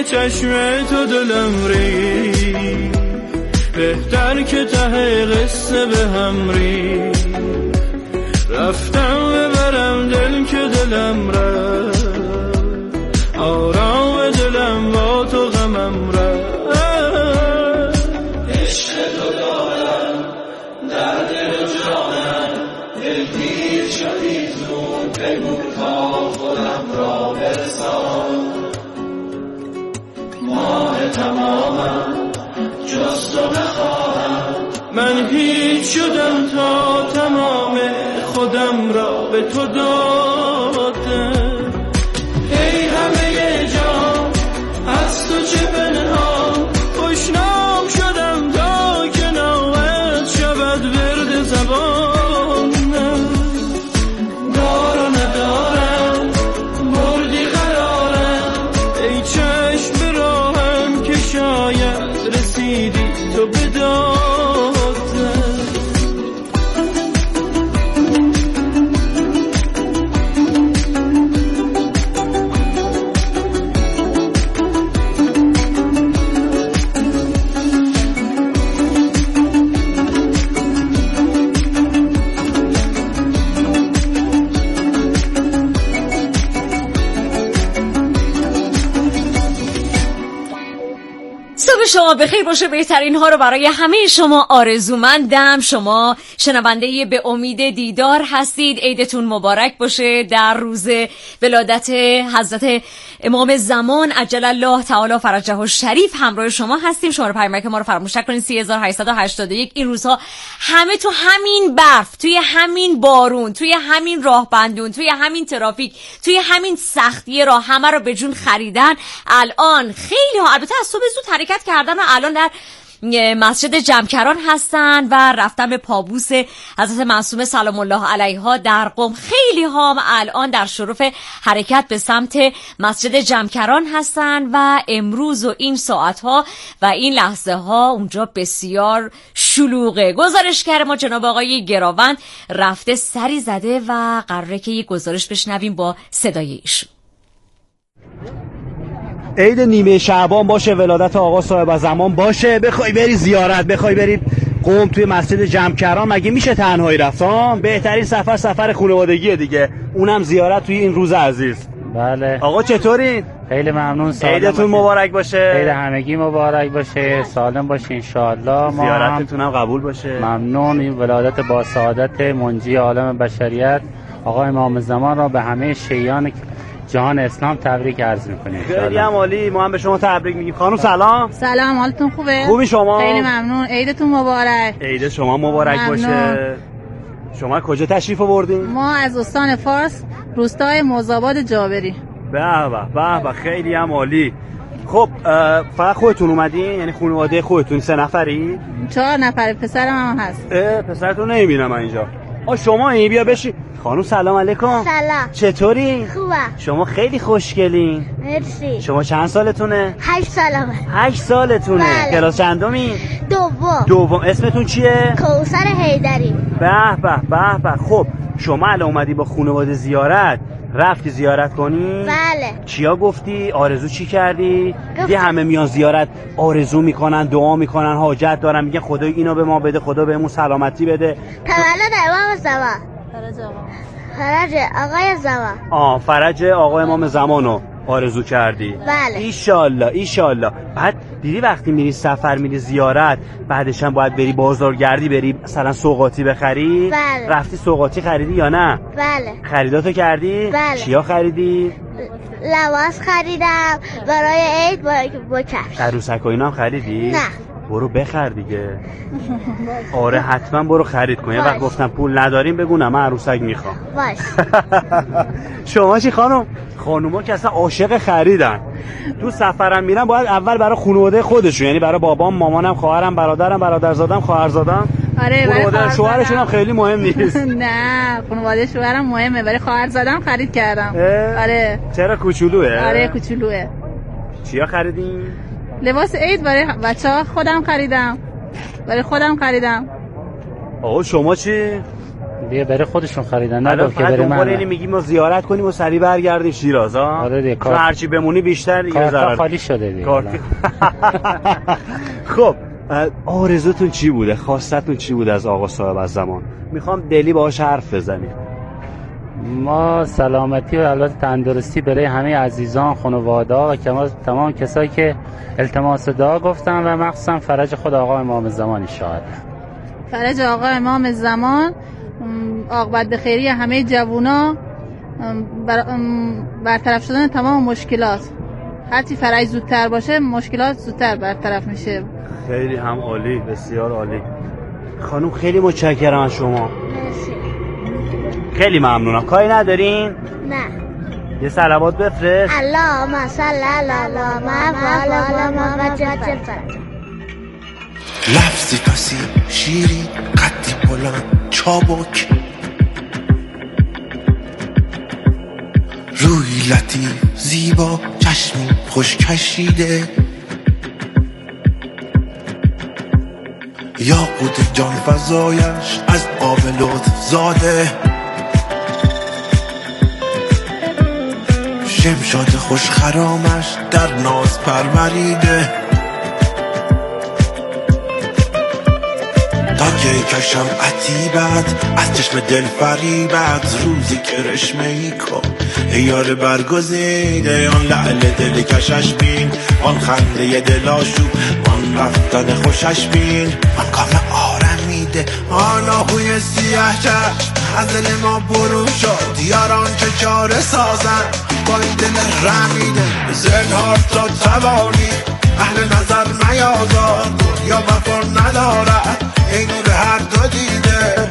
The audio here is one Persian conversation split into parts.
چشم تو دلم ری، بهتر که ته قصه به هم ری، رفتم ببرم دل که دلم رفت، آرام دلم با تو غمم رفت. عشق تو دارم در دل جانم، دلگیر شدی زود بگو تا خودم را برسان، ماه تمامم جز تو نخواهم، من هیچ شدم تا تمام خودم را به تو دادم. ای همه جان از تو چه پنهان، خوشنام شدم تا که نامت شود ورد زبانم، دار و ندارم مردی قرارم، ای چشم به راهم که شاید رسیدی تو بدان. شما بخیر باشه. بهترین ها رو برای همه شما آرزومندم. شما شنونده به امید دیدار هستید. عیدتون مبارک باشه. در روز ولادت حضرت امام زمان عجل الله تعالی فرجه الشریف همراه شما هستیم. شما رو پیامک ما رو فراموش نکنید 3881. این روزها همه تو همین برف، توی همین بارون، توی همین راهبندون، توی همین ترافیک، توی همین سختی راه همه رو به جون خریدن. الان خیلی ها البته از صبح زود حرکت کردن و الان در مسجد جمکران هستن و رفتن به پابوس حضرت معصومه سلام الله علیها در قم. خیلی ها الان در شرف حرکت به سمت مسجد جمکران هستن و امروز و این ساعت ها و این لحظه ها اونجا بسیار شلوغه. گزارشگر ما جناب آقای گراوند رفته سری زده و قراره که یک گزارش بشنویم با صدای ایشون. عید نیمه شعبان باشه، ولادت آقا صاحب زمان باشه، بخوای بری زیارت، بخوای بری قم توی مسجد جمکران، مگه میشه تنهایی رفت؟ بهترین سفر خانوادگیه دیگه، اونم زیارت توی این روز عزیز. بله آقا چطورین؟ خیلی ممنون. عیدتون مبارک باشه. عید همگی مبارک باشه، سالم باشه ان شاء الله. زیارتتون هم قبول باشه. ممنون. این ولادت با سعادت منجی عالم بشریت آقا امام زمان را به همه شیعان جهان اسلام تبریک عرض می‌کنیم. خیلی هم عالی. ما هم به شما تبریک میگیم. خانم سلام. سلام، حالتون خوبه؟ خوبی شما؟ خیلی ممنون. عیدتون مبارک. عید شما مبارک باشه. شما کجا تشریف آوردین؟ ما از استان فارس، روستای موزآباد جابری. به به خیلی هم عالی. خب فقط خودتون اومدین؟ یعنی خانواده خودتون 3 نفری؟ 4 نفر. پسرم هم هست. پسرتون نمیبینم اینجا. شما این بیا بشی. خانم سلام علیکم. سلام. چطوری؟ خوبه. شما خیلی خوشگلین. مرسی. شما چند سالتونه؟ 8 سالمه. 8 سالتونه. بله. کلاس چندمی؟ دوم. اسمتون چیه؟ کوثر حیدری. به. خب شما الان اومدی با خانواده زیارت، رفتی زیارت کنی؟ بله. چیا گفتی؟ آرزو چی کردی؟ دیگه همه میان زیارت آرزو میکنن، دعا میکنن، حاجت دارن، میگن خدای اینو به ما بده، خدا بهمون سلامتی بده. تولد امام زمان. فرج آقای زمان. فرج آقای امام زمانو آرزو کردی؟ بله. ایشالله. بعد دیدی وقتی میری سفر، میری زیارت، بعدش هم باید بری بازارگردی، بری مثلا سوغاتی بخری؟ بله. رفتی سوغاتی خریدی یا نه؟ بله. خریداتو کردی؟ بله. چیا خریدی؟ لباس خریدم برای عید با کفش. عروسک و اینا هم خریدی؟ نه. برو بخر دیگه. آره حتما برو خرید کن. یه وقت گفتم پول نداریم بگو نه من عروسک میخوام. باش. شما چی خانم؟ خانوما که اصلا عاشق خریدن. تو سفرم میرن باید اول برای خانواده خودشون، یعنی برای بابام، مامانم، خواهرم، برادرم، برادرزادم، خواهرزادم. آره خانواده شوهرشون هم خیلی مهم نیست. نه خانواده شوهرم مهمه، برای خواهرزادم خرید کردم. آره. چرا کوچولوئه؟ آره کوچولوئه. چیا خریدین؟ لباس عید برای بچه‌ها خودم خریدم. آقا شما چی؟ دیگه برای خودشون خریدن، نه که برای من. یعنی میگیم ما زیارت کنیم و سریع برگردیم شیراز ها. آره دیگه، چون هرچی بمونی بیشتر دیگه ضرر خالی شده دیگه. خب آرزوتون چی بوده؟ خواستتون چی بوده از آقا صاحب از زمان؟ میخوام دلی باهاش حرف بزنیم. ما سلامتی و البته تندرستی برای همه عزیزان، خانواده و تمام کسایی که التماس دعا گفتن و مخصوصا فرج خود آقا امام زمان ان شاء الله. فرج آقا امام زمان، عاقبت خیری همه جوونا، برطرف شدن تمام مشکلات. هرچی فرج زودتر باشه مشکلات زودتر برطرف میشه. خیلی هم عالی، بسیار عالی. خانم خیلی متشکرم از شما. خیلی ممنونم. کاری ندارین؟ نه. یه صلوات بفرست. اللهم صل علی محمد لفظی پسی شیری قدی بلند چابک، روی لطیف زیبا چشمی خوش کشیده، یاقوت جان فزایش از آب لطف زاده، شمشاد خوش خرامش در ناز پروریده، تا که کشم عتیبت از چشم دل فریبت، روزی کرشمه ای کن یار برگزیده، آن لعل دل کشش بین، آن خنده دلاشوب، آن رفتن خوشش بین، آن کام آرمیده، آن آهوی سیاه چشم از دل ما برون شد، یاران که چاره سازن با این دل رمیده، زنهار تا توانی اهل نظر میازار، یا وفا ندارد ای نور هر دو دیده.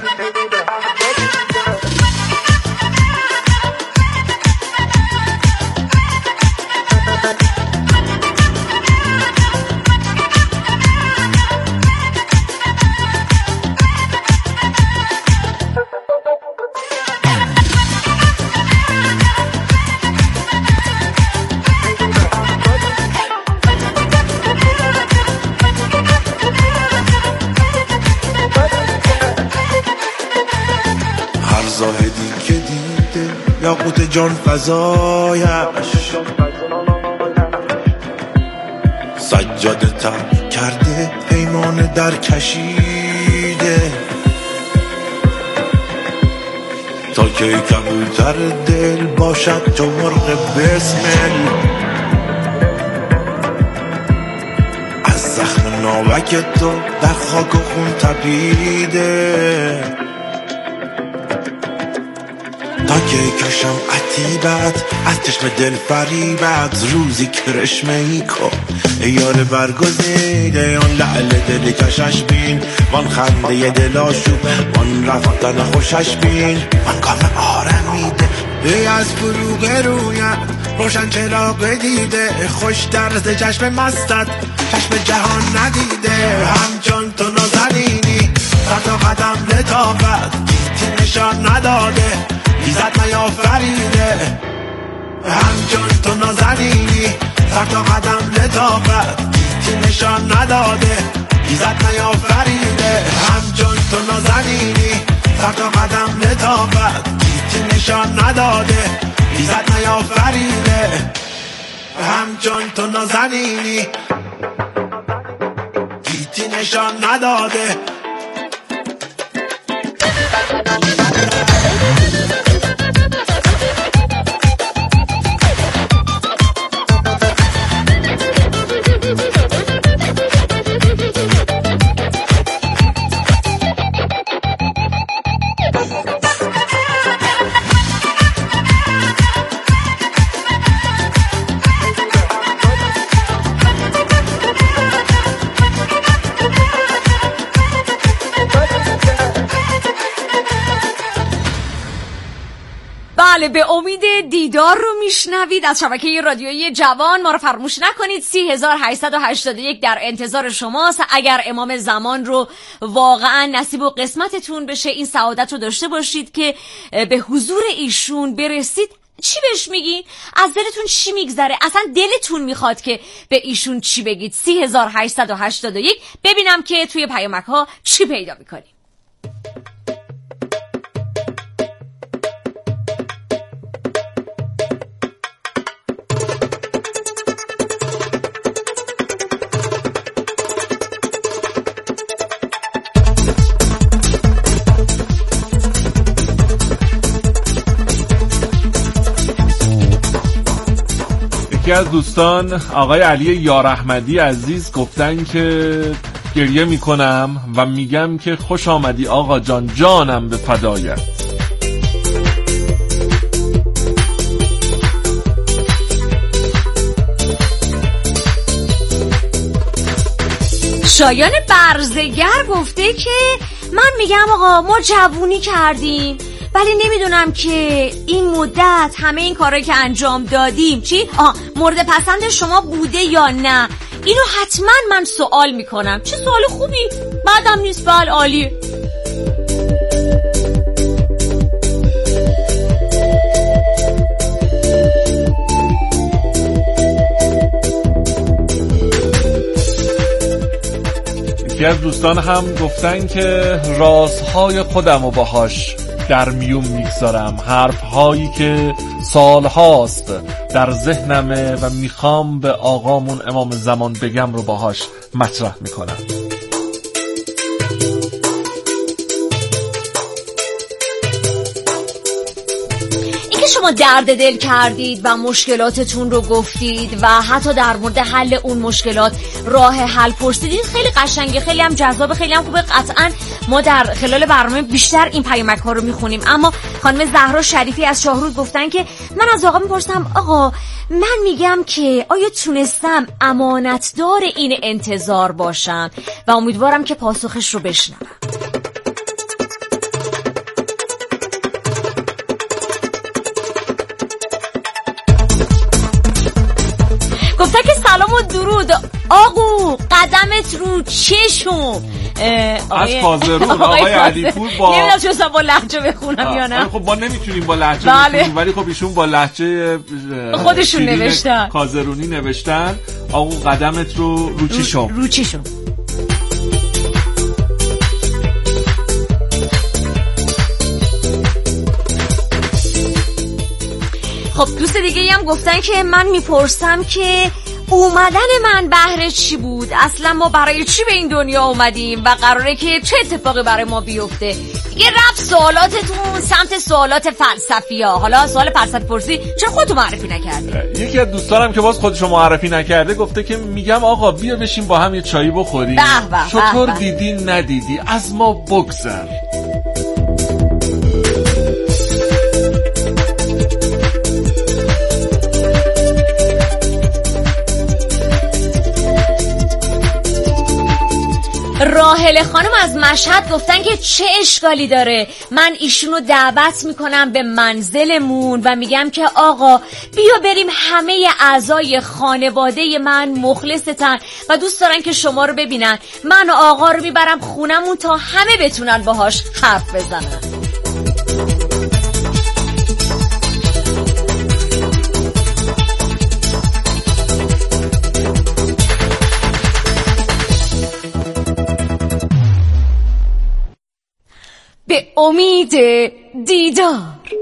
زاهدی که دیده یاقوت جان فزایش، سجاده تر کرده پیمان در کشیده، تا که کبوتر دل باشد چو مرغ بسمل، از زخم ناوک تو در خاک و خون تپیده، تا که کشم عتیبت از چشم دل فریبت، روزی کرشمه ای کن یار برگزیده، آن لعل دل کشش بین، وان خنده دلاشوب، وان رفتن خوشش بین، وان کام آرمیده، ای از فروغ رویت روشن چراغ دیده، خوش درز چشم مستت چشم جهان ندیده، همچون تو نازنینی سر تا قدم لطافت گیتی نشان نداده، ایزد نیافریده، همچون تو نازنینی سر تا قدم لطافت گیتی نشان نداده، ایزد نیافریده، همچون تو نازنینی سر تا قدم لطافت گیتی نشان نداده، ایزد نیافریده، همچون تو نازنینی گیتی نشان نداده. بله، به امید دیدار رو میشنوید از شبکه رادیویی جوان. ما رو فراموش نکنید. 3881 در انتظار شماست. اگر امام زمان رو واقعا نصیب و قسمتتون بشه، این سعادت رو داشته باشید که به حضور ایشون برسید، چی بهش میگین؟ از دلتون چی میگذره؟ اصلا دلتون میخواد که به ایشون چی بگید؟ 3881. ببینم که توی پیامک ها چی پیدا میکنیم. یکی از دوستان آقای علی یاراحمدی عزیز گفتن که گریه میکنم و میگم که خوش آمدی آقا جان، جانم به فدایت. شایان برزگر گفته که من میگم آقا ما جوونی کردیم ولی نمیدونم که این مدت همه این کارهایی که انجام دادیم مورد پسند شما بوده یا نه. اینو حتما من سوال میکنم. چه سوال خوبی، بعدم نیست، بله عالی. یکی از دوستان هم گفتن که رازهای خودمو باهاش در میون میگذارم، حرفهایی که سالهاست در ذهنمه و میخوام به آقامون امام زمان بگم رو باهاش مطرح میکنم. شما درد دل کردید و مشکلاتتون رو گفتید و حتی در مورد حل اون مشکلات راه حل پرسیدید، خیلی قشنگه، خیلی هم جذاب، خیلی هم خوبه. قطعا ما در خلال برنامه بیشتر این پیامک ها رو میخونیم. اما خانم زهرا شریفی از شاهرود گفتن که من از آقا میپرسم آقا من میگم که آیا تونستم امانتدار این انتظار باشم و امیدوارم که پاسخش رو بشنوم. گفته که سلام و درود آقو، قدمت رو چشم. از کازرون آقای علیپور با نمیدونم چون با لهجه بخونم یا نه. خب ما نمیتونیم با لهجه بخونیم ولی خب ایشون با لهجه خودشون نوشتن، کازرونی نوشتن. آقو قدمت رو چشم. رو چشم. خب دوست دیگه هم گفتن که من میپرسم که اومدن من بهره چی بود؟ اصلا ما برای چی به این دنیا اومدیم و قراره که چه اتفاقی برای ما بیفته؟ دیگه رفت سوالاتتون سمت سوالات فلسفی ها. حالا سوال فلسفی پرسی چرا خودتو معرفی نکردی؟ یکی از دوستانم که باز خودشو معرفی نکرده گفته که میگم آقا بیا بشین با هم یه چایی بخوریم. چطور دیدی ندیدی از ما بگذر. راحله خانم از مشهد گفتن که چه اشکالی داره، من ایشونو دعوت میکنم به منزلمون و میگم که آقا بیا بریم، همه اعضای خانواده من مخلصتن و دوست دارن که شما رو ببینن. من آقا رو میبرم خونمون تا همه بتونن باهاش حرف بزنن. به امید دیدار.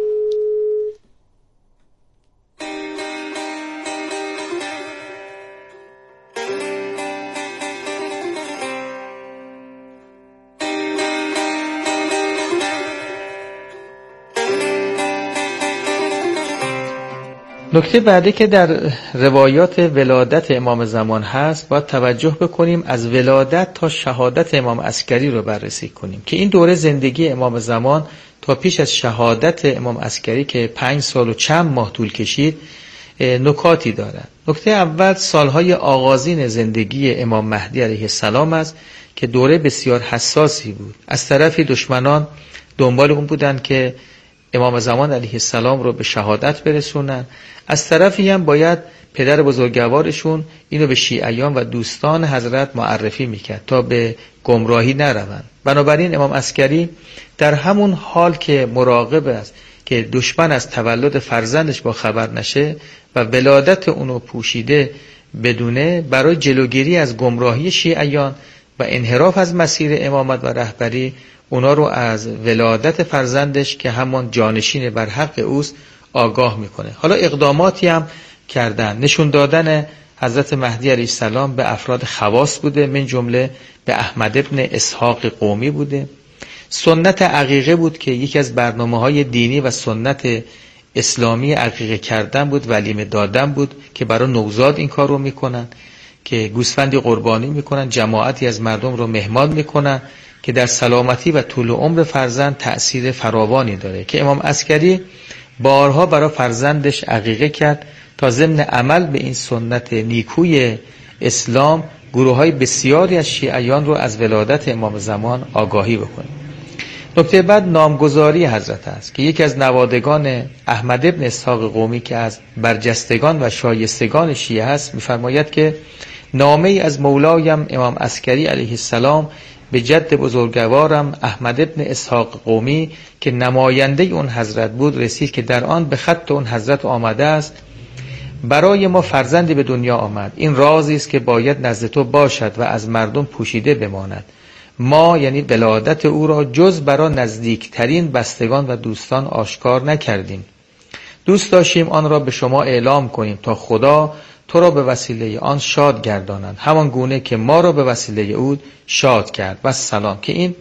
نکته بعدی که در روایات ولادت امام زمان هست باید توجه بکنیم، از ولادت تا شهادت امام عسکری رو بررسی کنیم که این دوره زندگی امام زمان تا پیش از شهادت امام عسکری که 5 سال و چند ماه طول کشید نکاتی دارد. نکته اول سالهای آغازین زندگی امام مهدی علیه السلام است که دوره بسیار حساسی بود. از طرفی دشمنان دنبال اون بودند که امام زمان علیه السلام رو به شهادت برسونن، از طرفی هم باید پدر بزرگوارشون اینو به شیعیان و دوستان حضرت معرفی میکرد تا به گمراهی نروند. بنابراین امام عسکری در همون حال که مراقب است که دشمن از تولد فرزندش با خبر نشه و ولادت اونو پوشیده بدونه، برای جلوگیری از گمراهی شیعیان و انحراف از مسیر امامت و رهبری اونا رو از ولادت فرزندش که همان جانشین بر حق اوست آگاه میکنه. حالا اقداماتی هم کردن، نشون دادن حضرت مهدی علیه السلام به افراد خواص بوده، من جمله به احمد ابن اسحاق قومی بوده. سنت عقیقه بود که یکی از برنامه‌های دینی و سنت اسلامی عقیقه کردن بود، ولیمه دادن بود که برای نوزاد این کار رو میکنن، که گوسفندی قربانی میکنن، جماعتی از مردم رو مهمان میکنن که در سلامتی و طول عمر فرزند تأثیر فراوانی داره، که امام عسکری بارها برای فرزندش عقیقه کرد تا ضمن عمل به این سنت نیکوی اسلام گروه‌های بسیاری از شیعیان رو از ولادت امام زمان آگاهی بکنه. نکته بعد نامگذاری حضرت است که یکی از نوادگان احمد ابن اسحاق قمی که از برجستگان و شایستگان شیعه است می‌فرماید که نامه ای از مولایم امام عسکری علیه السلام به جد بزرگوارم احمد ابن اسحاق قمی که نماینده اون حضرت بود رسید که در آن به خط اون حضرت آمده است: برای ما فرزندی به دنیا آمد، این رازی است که باید نزد تو باشد و از مردم پوشیده بماند. ما یعنی ولادت او را جز برای نزدیکترین بستگان و دوستان آشکار نکردیم. دوست داشتیم آن را به شما اعلام کنیم تا خدا تو را به وسیله آن شاد گردانند، همان گونه که ما را به وسیله او شاد کرد. و سلام، که این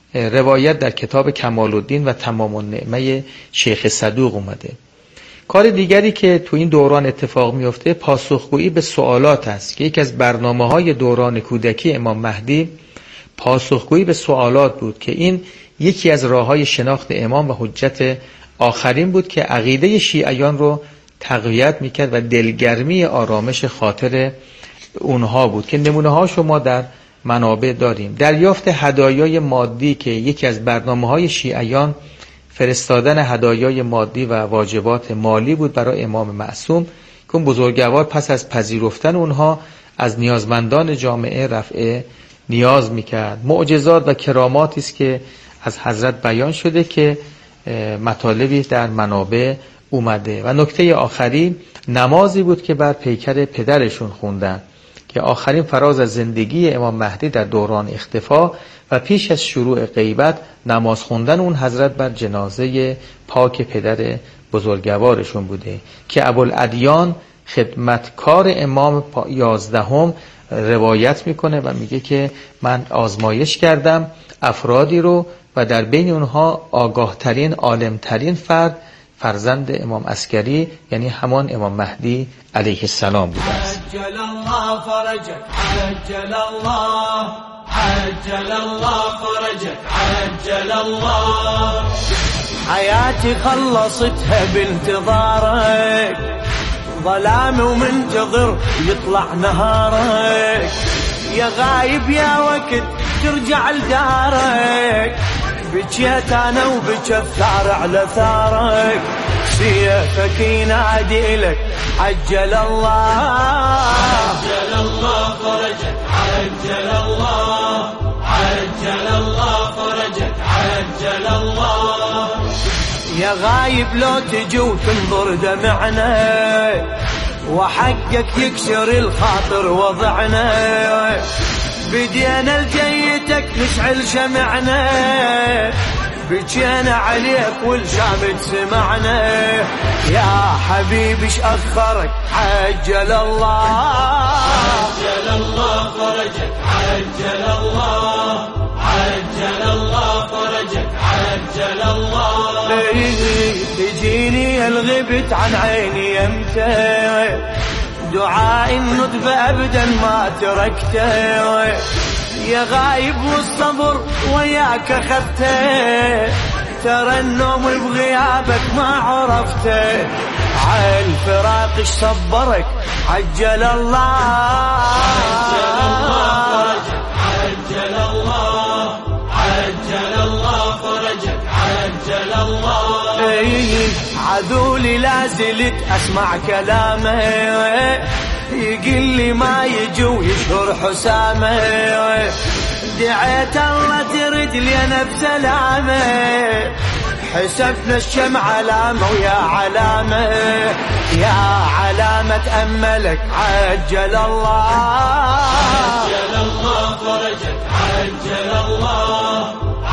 روایت در کتاب کمال الدین و تمام النعمه شیخ صدوق اومده. کار دیگری که تو این دوران اتفاق میفته پاسخگویی به سوالات است که یکی از برنامه‌های دوران کودکی امام مهدی پاسخگویی به سوالات بود، که این یکی از راه‌های شناخت امام و حجت آخرین بود که عقیده شیعیان رو تقویت میکرد و دلگرمی آرامش خاطر اونها بود، که نمونه هاشو ما در منابع داریم. دریافت هدایای مادی که یکی از برنامه‌های شیعیان فرستادن هدایای مادی و واجبات مالی بود برای امام معصوم، که اون بزرگوار پس از پذیرفتن اونها از نیازمندان جامعه رفع نیاز میکرد. معجزات و کراماتی است که از حضرت بیان شده که مطالبی در منابع اومده. و نکته آخری نمازی بود که بر پیکر پدرشون خوندن، که آخرین فراز از زندگی امام مهدی در دوران اختفا و پیش از شروع غیبت نماز خوندن اون حضرت بر جنازه پاک پدر بزرگوارشون بوده، که ابوالادیان خدمتکار امام 11 روایت میکنه و میگه که من آزمایش کردم افرادی رو و در بین اونها آگاهترین عالمترین فرزند امام عسکری یعنی همان امام مهدی علیه السلام بوده است. عجل الله فرجك عجل الله عجل الله فرجك عجل الله حياتي خلصتها بانتظارك ظلام ومنتظر يطلع نهارك يا غايب يا وقت ترجع لدارك بجيت انا وبجى الثار على ثارك سيفك ينادي لك عجل الله فرجك عجل الله فرجك عجل الله يا غايب لو تجي وتنظر دمعنا وحقك يكسر الخاطر وضعنا بدينا لجيتك نشعل شمعنا بجينا عليك والشامت سمعنا يا حبيبي ايش اخرك عجل الله فرجك عجل الله فرجك عجل الله تجيني الغبت عن عيني امتى دعاء الندب ابدا ما تركته يا غايب والصبر وياك اخذته ترى النوم بغيابك ما عرفته عالفراق ايش صبرك عجل الله عجل الله فرجك عجل الله عذولي لا زلت اسمع كلامه يقل لي ما يجي ويشهر حسامه دعيت الله ترد لي انا بسلامه حسبنا الشمع علامه ويا علامه يا علامه املك عجل الله فرجك عجل الله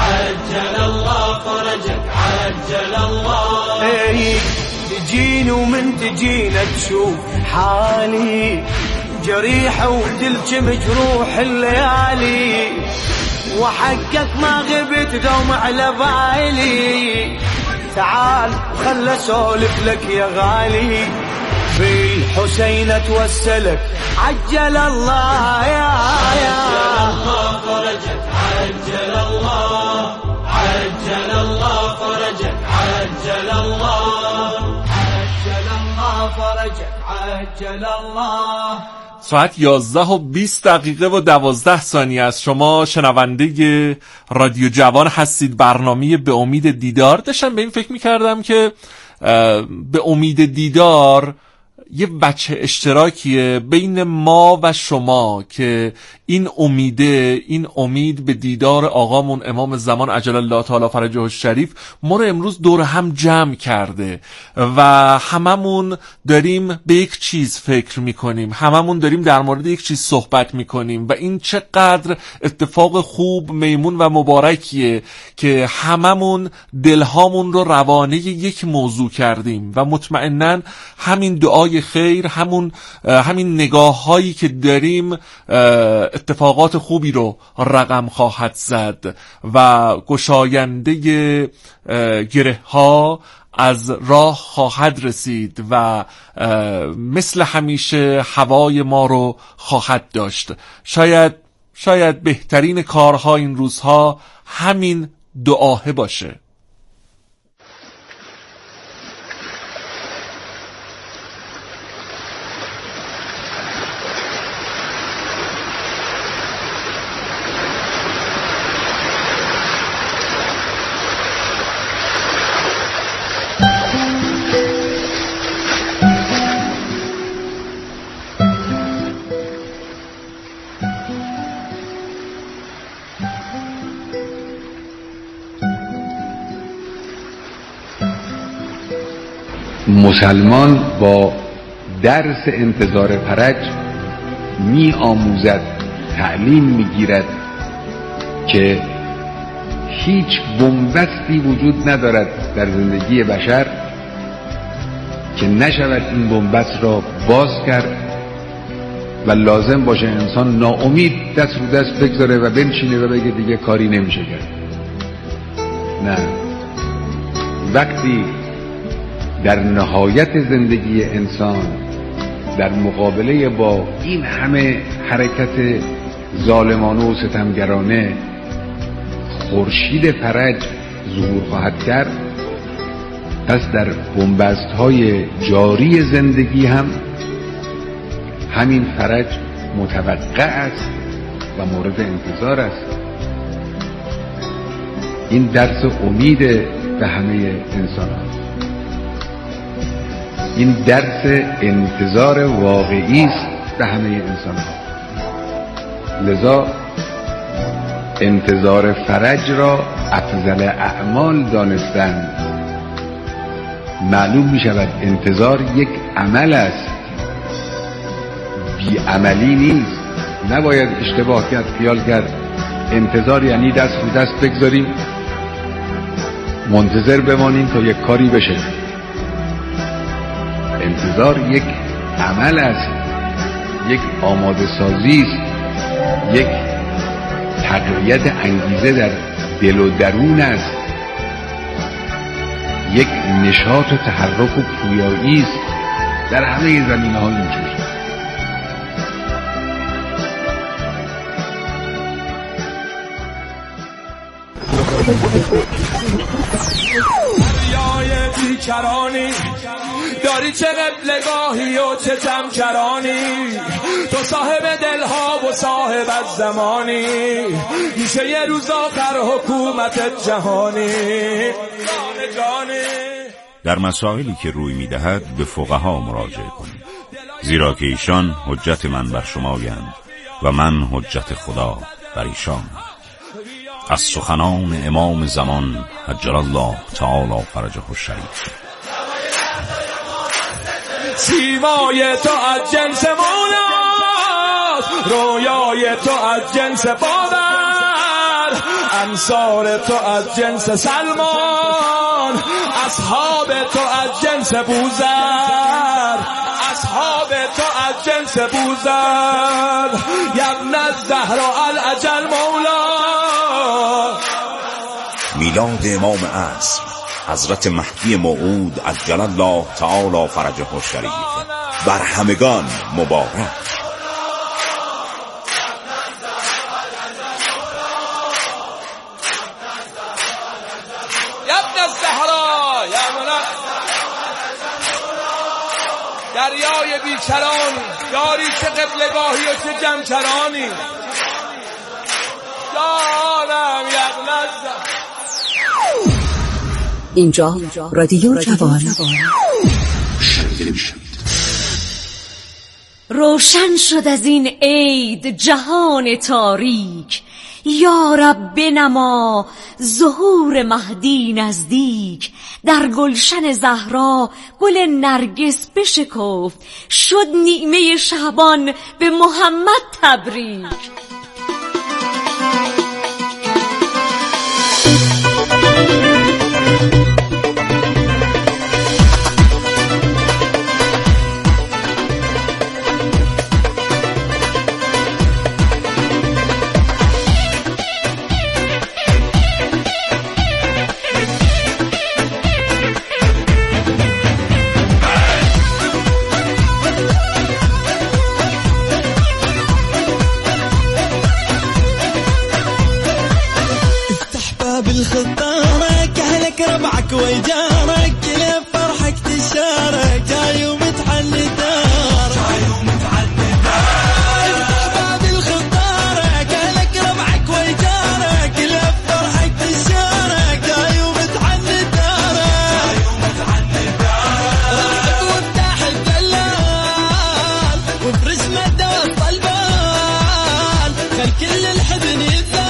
فرجك عجل الله تجيني ومن تجينا تشوف حالي جريحة وتلك مجروح الليالي وحقك ما غبت دوم على بالي تعال خل اسولف لك يا غالي بالحسين توسلك عجل الله يا فرجك عجل الله فرجك عجل الله فرجك عجل الله. ساعت 11:20 است. شما شنونده رادیو جوان هستید. برنامه به امید دیدار. داشتم به این فکر می‌کردم که به امید دیدار یه بچه اشتراکیه بین ما و شما که این امید به دیدار آقامون امام زمان عجل الله تعالی فرجه الشریف ما رو امروز دور هم جمع کرده و هممون داریم به یک چیز فکر میکنیم، هممون داریم در مورد یک چیز صحبت میکنیم و این چقدر اتفاق خوب، میمون و مبارکیه که هممون دلهامون رو روانه یک موضوع کردیم و مطمئناً همین دعای خیر، همین نگاه هایی که داریم اتفاقات خوبی رو رقم خواهد زد و گشاینده گره ها از راه خواهد رسید و مثل همیشه هوای ما رو خواهد داشت. شاید بهترین کارها این روزها همین دعاه باشه. مسلمان با درس انتظار فرج می آموزد، تعلیم می گیرد که هیچ بنبستی وجود ندارد در زندگی بشر که نشود این بنبست را باز کرد و لازم باشه انسان ناامید دست رو دست بگذاره و بنشینه و بگه دیگه کاری نمیشه کرد. نه، وقتی در نهایت زندگی انسان در مقابله با این همه حرکت ظالمانه و ستمگرانه خورشید فرج ظهور خواهد کرد، پس در بنبست‌های جاری زندگی هم همین فرج متوقع است و مورد انتظار است. این درس امید به همه انسان هست. این درس انتظار واقعی است به همه انسان ها. لذا انتظار فرج را افضل اعمال دانستن. معلوم می شود انتظار یک عمل است، بی عملی نیست. نباید اشتباه کرد، خیال کرد انتظار یعنی دست رو دست بگذاریم منتظر بمانیم تا یک کاری بشه. انتظار یک عمل است، یک آماده سازی است، یک تقویت انگیزه در دل و درون است، یک نشاط و تحرک و پویایی است. در همه زمینه‌ها اینجوری. بیچرانی داری چه قبلگاهی و چه چمچرانی، تو صاحب دلها و صاحب زمانی، میشه یه روز آخر حکومت جهانی. در مسائلی که روی میدهد به فقها مراجعه کنید، زیرا که ایشان حجت من بر شمایند و من حجت خدا بر ایشان. از سخنان امام زمان عجل الله تعالی فرجه الشریف. سیمای تو از جنس مولاست، رویای تو از جنس باور، انصار تو از جنس سلمان، اصحاب تو از جنس بوذر، اصحاب تو از جنس بوذر. یبن الزهرا الاجل مولا. میلاد امام عصر حضرت مهدی موعود عجل الله تعالی فرجه الشریف بر همگان مبارک. دریای بیکرانی داری چه قبلگاهی و چه جمکرانی جانم یغنزم. اینجا رادیو جوان. روشن شد از این عید جهان تاریک، یا رب بنما ظهور مهدی نزدیک. در گلشن زهرا گل نرگس بشکفت، شد نیمه شعبان به محمد تبریک. بالخطارك أهلك ربعك ويجارك لفرحك تشارك جاي ومتحلي دارك جاي ومتحلي دارك. افتح باب الخطارك أهلك ربعك ويجارك لفرحك تشارك جاي ومتحلي دارك جاي ومتحلي دارك. رحت وافتح الدلال وافرش مدى وسط البال، خل كل الحزن يزال.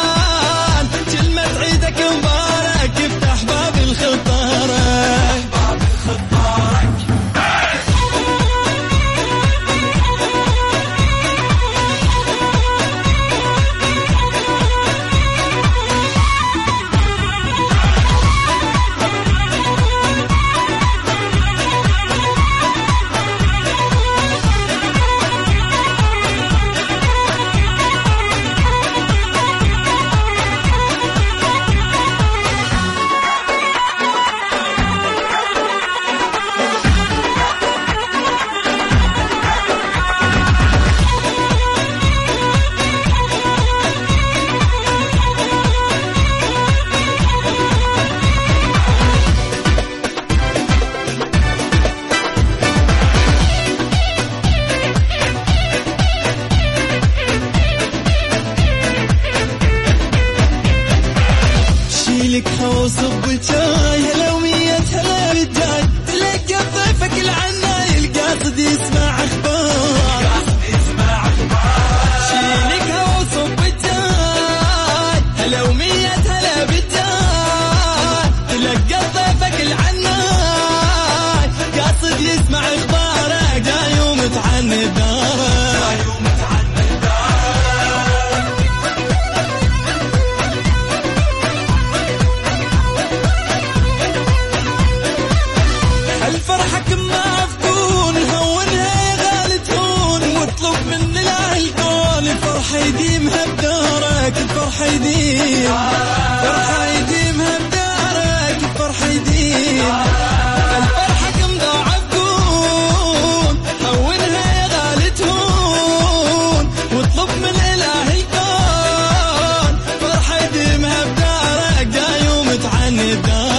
مبارك افتح باب الخطارك باب الخطارك. لك حوصب بالجاي هلا ومية هلا بالجاي، تلقى ضيفك العناي القاصد يسمع اخبار. شيلك حوصب بالجاي هلا ومية هلا بالجاي، تلقى ضيفك العناي قاصد يسمع اخبارك جاي ومتعني بدارك. فرحك ما أفتون هونها غالي تهون، واطلب من الله الكون الفرحة يديمها بدارك. الفرحة يديم فرحة يديمها بدارك. الفرحة يديم الفرحة مضاعف كون، هونها غالي تهون، واطلب من الله الكون فرحة يديمها بدارك جاي ومتعني بدارك.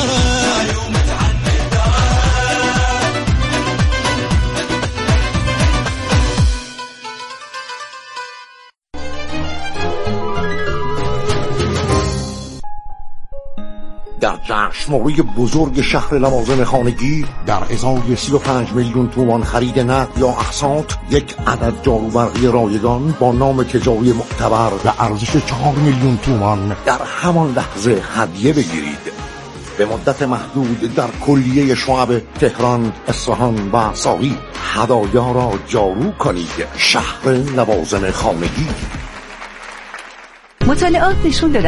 در جشنواره بزرگ شهر لوازم خانگی در ازای 35 میلیون تومان خرید نقد یا اقساط یک عدد جاروبرقی رایگان با نام تجاری معتبر به ارزش 4 میلیون تومان در همان لحظه هدیه بگیرید. به مدت محدود در کلیه شعب تهران، اصفهان و ساقی هدایا را جارو کنید. شهر لوازم خانگی. مطالعات نشون دادن